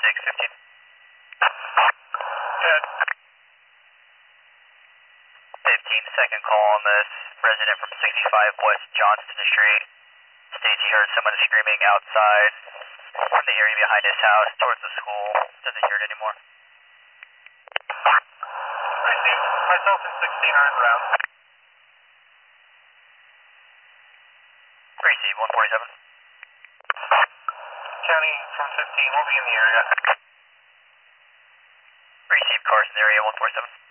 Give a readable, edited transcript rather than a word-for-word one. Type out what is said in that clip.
615. Good. 15, second call on this. Resident from 65 West Johnston Street. States he heard someone screaming outside from the area behind his house towards the school. Doesn't hear it anymore. Received. Myself and 16 are in route. Receive 147. County from 15 will be in the area. Receive cars in the area 147.